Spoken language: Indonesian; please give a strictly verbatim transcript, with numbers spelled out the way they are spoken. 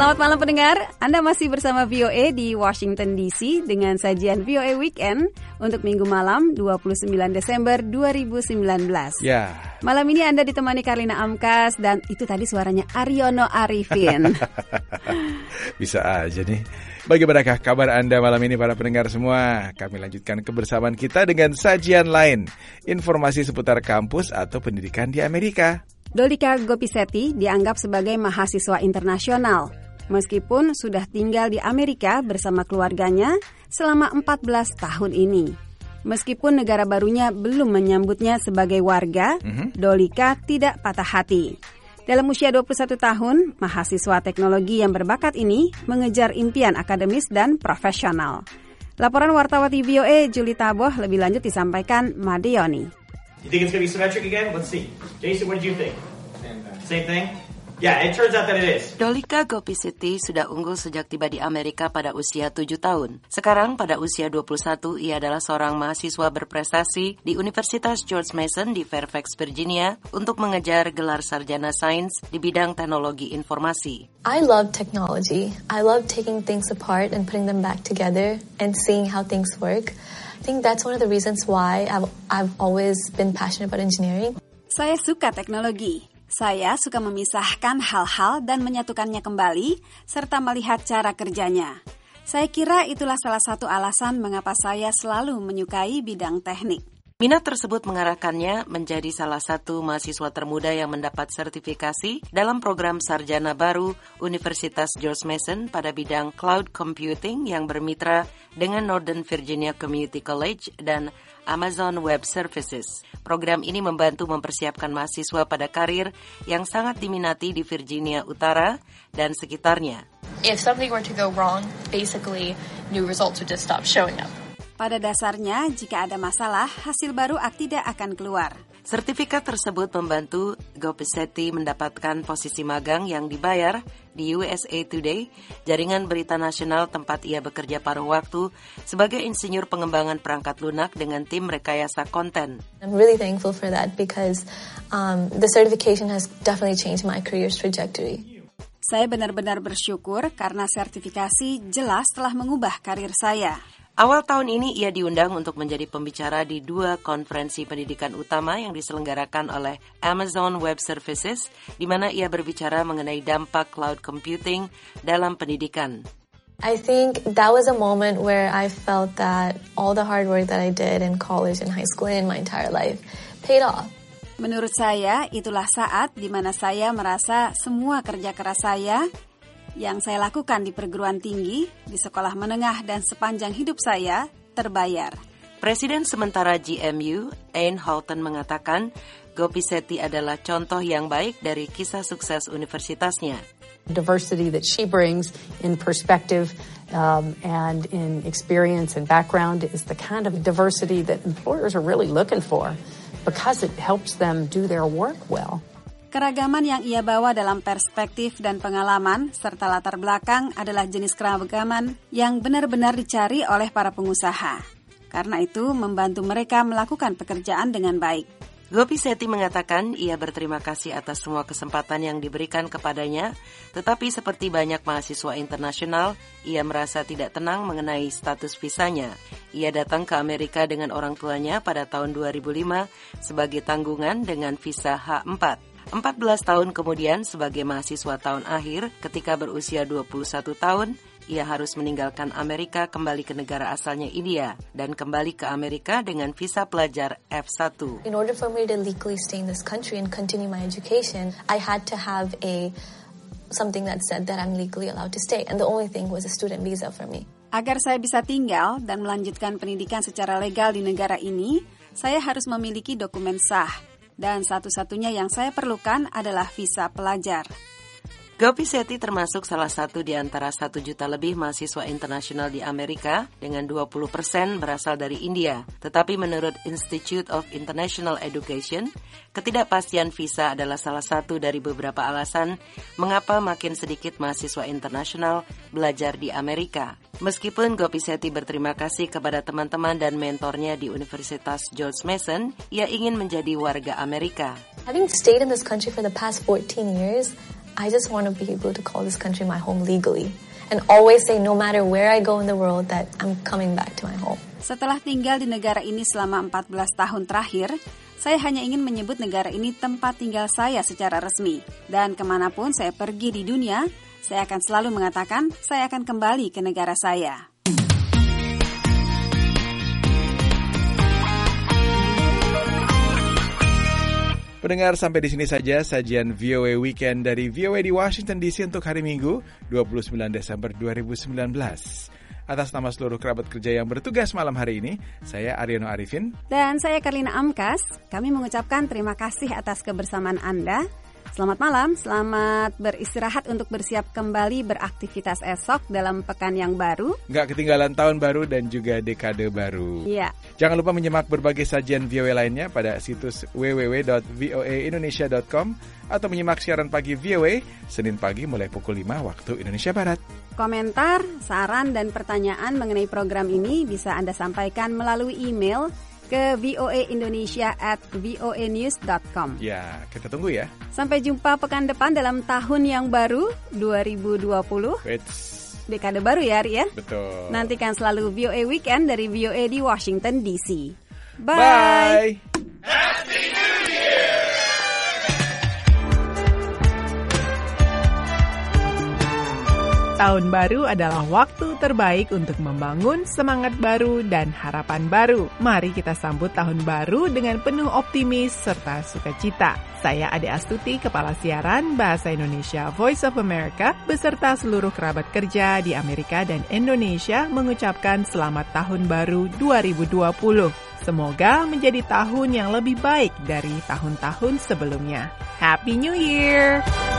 Selamat malam pendengar, Anda masih bersama V O A di Washington D C dengan sajian V O A Weekend untuk minggu malam dua puluh sembilan Desember dua ribu sembilan belas. Ya. Malam ini Anda ditemani Karlina Amkas dan itu tadi suaranya Aryono Arifin. Bisa aja nih. Bagaimanakah kabar Anda malam ini para pendengar semua? Kami lanjutkan kebersamaan kita dengan sajian lain, informasi seputar kampus atau pendidikan di Amerika. Dolika Gopiseti dianggap sebagai mahasiswa internasional, meskipun sudah tinggal di Amerika bersama keluarganya selama empat belas tahun ini. Meskipun negara barunya belum menyambutnya sebagai warga, mm-hmm. Dolika tidak patah hati. Dalam usia dua puluh satu tahun, mahasiswa teknologi yang berbakat ini mengejar impian akademis dan profesional. Laporan wartawan V O A Julie Taboh lebih lanjut disampaikan Madeoni. You think it's going to be symmetric again? Let's see. Jason, what did you think? Same thing. Same thing? Yeah, it turns out that it is. Dolika Gopiseti sudah unggul sejak tiba di Amerika pada usia tujuh tahun. Sekarang pada usia dua puluh satu, ia adalah seorang mahasiswa berprestasi di Universitas George Mason di Fairfax, Virginia untuk mengejar gelar sarjana sains di bidang teknologi informasi. I love technology. I love taking things apart and putting them back together and seeing how things work. I think that's one of the reasons why I've, I've always been passionate about engineering. Saya suka teknologi. Saya suka memisahkan hal-hal dan menyatukannya kembali, serta melihat cara kerjanya. Saya kira itulah salah satu alasan mengapa saya selalu menyukai bidang teknik. Minat tersebut mengarahkannya menjadi salah satu mahasiswa termuda yang mendapat sertifikasi dalam program sarjana baru Universitas George Mason pada bidang cloud computing yang bermitra dengan Northern Virginia Community College dan Amazon Web Services. Program ini membantu mempersiapkan mahasiswa pada karir yang sangat diminati di Virginia Utara dan sekitarnya. If something were to go wrong, basically new results would just stop showing up. Pada dasarnya, jika ada masalah, hasil baru tidak akan keluar. Sertifikat tersebut membantu Gopiseti mendapatkan posisi magang yang dibayar di U S A Today, jaringan berita nasional tempat ia bekerja paruh waktu sebagai insinyur pengembangan perangkat lunak dengan tim rekayasa konten. I'm really thankful for that because um, the certification has definitely changed my career's trajectory. Saya benar-benar bersyukur karena sertifikasi jelas telah mengubah karir saya. Awal tahun ini ia diundang untuk menjadi pembicara di dua konferensi pendidikan utama yang diselenggarakan oleh Amazon Web Services, di mana ia berbicara mengenai dampak cloud computing dalam pendidikan. I think that was a moment where I felt that all the hard work that I did in college and high school and in my entire life paid off. Menurut saya, itulah saat di mana saya merasa semua kerja keras saya yang saya lakukan di perguruan tinggi, di sekolah menengah, dan sepanjang hidup saya terbayar. Presiden sementara G M U, Anne Halton, mengatakan Gopiseti adalah contoh yang baik dari kisah sukses universitasnya. Diversity that she brings in perspective um, and in experience and background is the kind of diversity that employers are really looking for because it helps them do their work well. Keragaman yang ia bawa dalam perspektif dan pengalaman serta latar belakang adalah jenis keragaman yang benar-benar dicari oleh para pengusaha. Karena itu, membantu mereka melakukan pekerjaan dengan baik. Gopiseti mengatakan ia berterima kasih atas semua kesempatan yang diberikan kepadanya, tetapi seperti banyak mahasiswa internasional, ia merasa tidak tenang mengenai status visanya. Ia datang ke Amerika dengan orang tuanya pada tahun dua ribu lima sebagai tanggungan dengan visa H empat. empat belas tahun kemudian, sebagai mahasiswa tahun akhir, ketika berusia dua puluh satu tahun, ia harus meninggalkan Amerika kembali ke negara asalnya India dan kembali ke Amerika dengan visa pelajar F satu. In order for me to legally stay in this country and continue my education, I had to have a something that said that I'm legally allowed to stay, and the only thing was a student visa for me. Agar saya bisa tinggal dan melanjutkan pendidikan secara legal di negara ini, saya harus memiliki dokumen sah. Dan satu-satunya yang saya perlukan adalah visa pelajar. Gopiseti termasuk salah satu di antara satu juta lebih mahasiswa internasional di Amerika dengan dua puluh persen berasal dari India. Tetapi menurut Institute of International Education, ketidakpastian visa adalah salah satu dari beberapa alasan mengapa makin sedikit mahasiswa internasional belajar di Amerika. Meskipun Gopiseti berterima kasih kepada teman-teman dan mentornya di Universitas George Mason, ia ingin menjadi warga Amerika. Having stayed in this country for the past fourteen years, I just want to be able to call this country my home legally. And always say no matter where I go in the world that I'm coming back to my home. Setelah tinggal di negara ini selama empat belas tahun terakhir, saya hanya ingin menyebut negara ini tempat tinggal saya secara resmi. Dan kemanapun saya pergi di dunia, saya akan selalu mengatakan saya akan kembali ke negara saya. Pendengar, sampai di sini saja sajian V O A Weekend dari V O A di Washington D C untuk hari Minggu, dua puluh sembilan Desember dua ribu sembilan belas. Atas nama seluruh kerabat kerja yang bertugas malam hari ini, saya Aryono Arifin. Dan saya Karlina Amkas. Kami mengucapkan terima kasih atas kebersamaan Anda. Selamat malam, selamat beristirahat untuk bersiap kembali beraktivitas esok dalam pekan yang baru. Nggak ketinggalan tahun baru dan juga dekade baru. Iya. Jangan lupa menyimak berbagai sajian V O A lainnya pada situs w w w dot v o a indonesia dot com atau menyimak siaran pagi V O A Senin pagi mulai pukul lima waktu Indonesia Barat. Komentar, saran, dan pertanyaan mengenai program ini bisa Anda sampaikan melalui email ke voaindonesia at voanews dot com. Ya, kita tunggu ya. Sampai jumpa pekan depan dalam tahun yang baru dua ribu dua puluh. Wits. Dekade baru ya, Ari ya? Betul. Nantikan selalu V O A Weekend dari V O A di Washington D C. Bye. Bye. Happy New Year! Tahun baru adalah waktu terbaik untuk membangun semangat baru dan harapan baru. Mari kita sambut tahun baru dengan penuh optimis serta sukacita. Saya Ade Astuti, Kepala Siaran Bahasa Indonesia Voice of America, beserta seluruh kerabat kerja di Amerika dan Indonesia mengucapkan selamat tahun baru dua ribu dua puluh. Semoga menjadi tahun yang lebih baik dari tahun-tahun sebelumnya. Happy New Year!